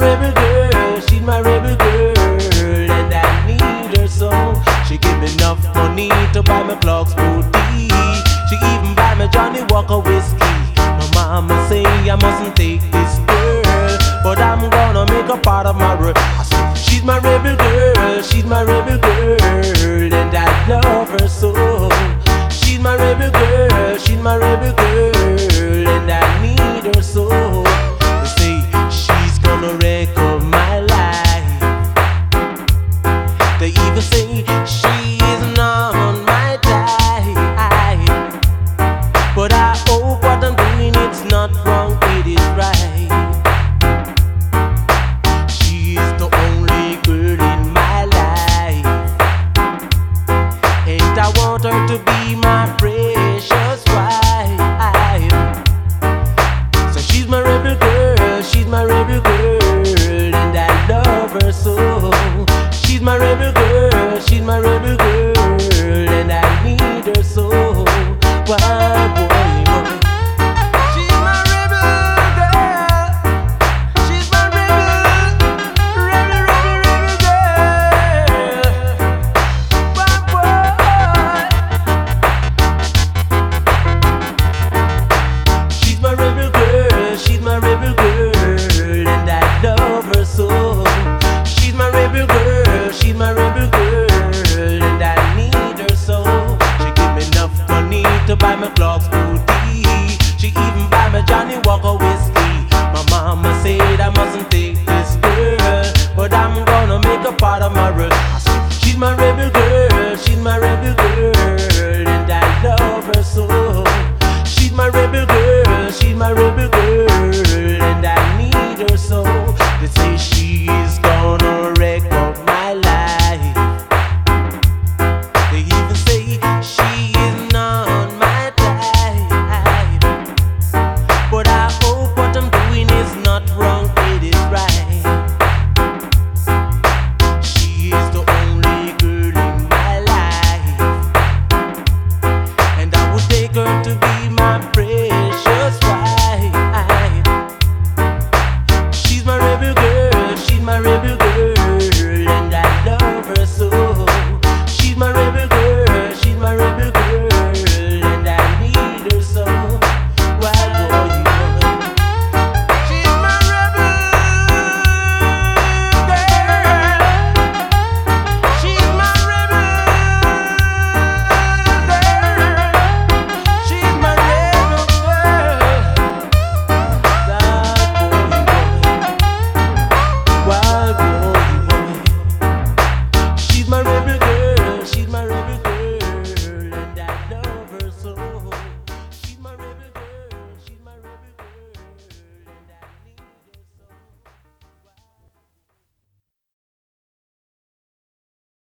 rebel girl, she's my rebel girl, and I need her so. She give me enough money to buy my clocks booty. She even buy me Johnny Walker whiskey. My mama say I mustn't take this girl, but I'm gonna make her part of my world. I say she's my rebel girl, she's my rebel girl, and I love her so. She's my rebel girl, she's my rebel girl, and I need her so. They say she's gonna wreck up my life. They even say she's not on my type, but I hope what I'm doing it's not wrong, it is right. She's the only girl in my life, and I want her to be my precious wife. So she's my rebel girl, she's my rebel girl, and I love her so. She's my rebel girl, she's my rebel girl, and I need her so. Why, boy, boy. She's my rebel girl, she's my rebel, rebel girl. Why, boy. She's my rebel girl, she's my rebel girl, and I love her so. She's my rebel girl, she's my rebel girl, and I need her so. She give me enough money to buy my clocks booty. She even buy me Johnny Walker whiskey. My mama said I mustn't take this girl, but I'm gonna make her part of my world. I said she's my rebel girl, she's my rebel girl, and I love her so. She's my rebel girl, she's my rebel girl.